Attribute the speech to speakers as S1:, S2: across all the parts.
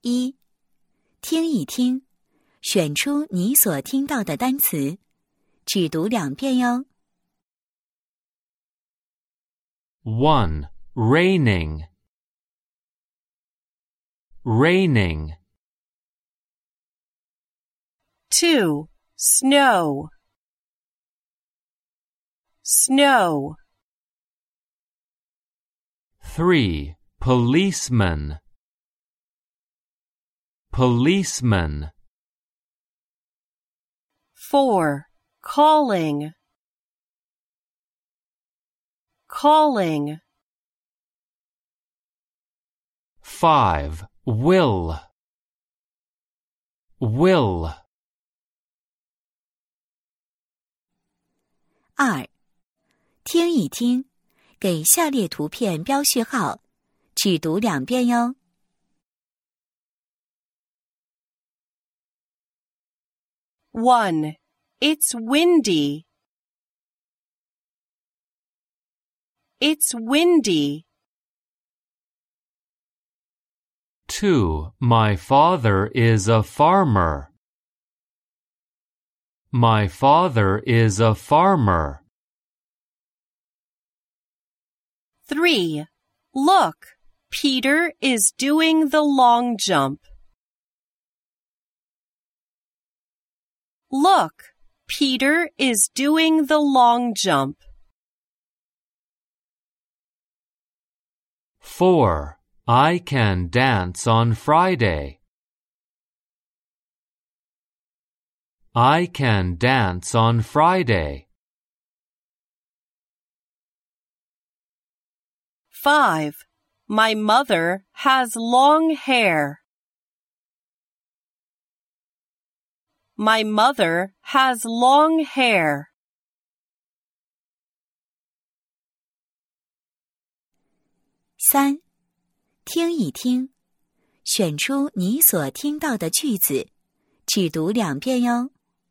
S1: 一，听一听，选出你所听到的单词，只读2遍哟。
S2: 1. Raining. Raining.
S3: 2. Snow. Snow.
S2: 3. Policeman. Policeman.
S3: 4. Calling. Calling.
S2: 5. Will. Will.
S1: 2. 听一听，给下列图片标序号，只读2遍哟。
S3: 1. It's windy. It's windy.
S2: 2. My father is a farmer. My father is a farmer.
S3: 3. Look, Peter is doing the long jump. Look, Peter is doing the long jump.
S2: 4. I can dance on Friday. I can dance on Friday.
S3: 5. My mother has long hair. My mother has long hair.
S1: 3. 听一听，选出你所听到的句子，只读2遍哟。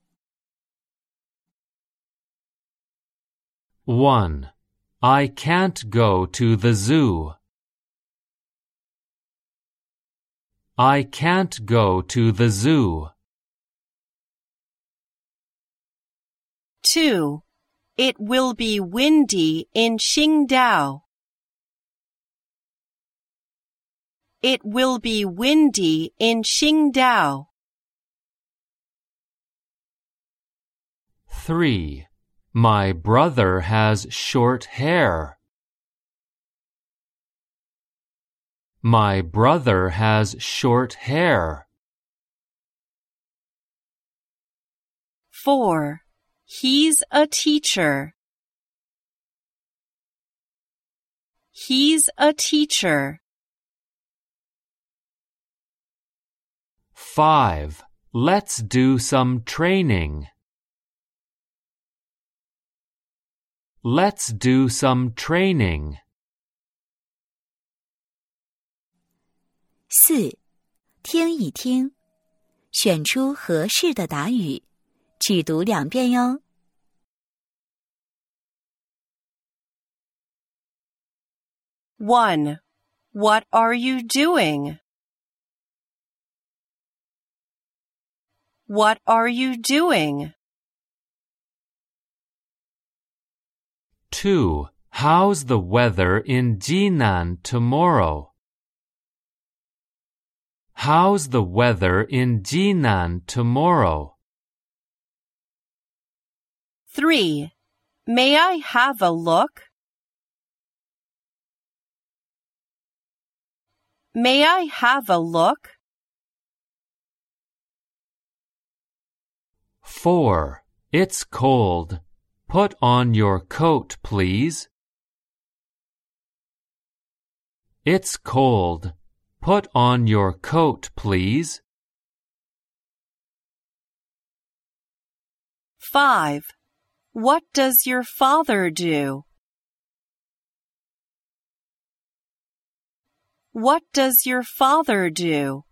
S2: 1. I can't go to the zoo. I can't go to the zoo.
S3: 2. It will be windy in Qingdao. It will be windy in Qingdao.
S2: 3. My brother has short hair. My brother has short hair.
S3: 4. He's a teacher. He's a teacher.
S2: 5. Let's do some training. Let's do some training.
S1: 4. 听一听，选出合适的答语，只读2遍哟。
S3: 1. What are you doing? What are you doing?
S2: 2. How's the weather in Jinan tomorrow? How's the weather in Jinan tomorrow?
S3: 3. May I have a look? May I have a look?
S2: 4. It's cold. Put on your coat, please. It's cold. Put on your coat, please.
S3: 5. What does your father do? What does your father do?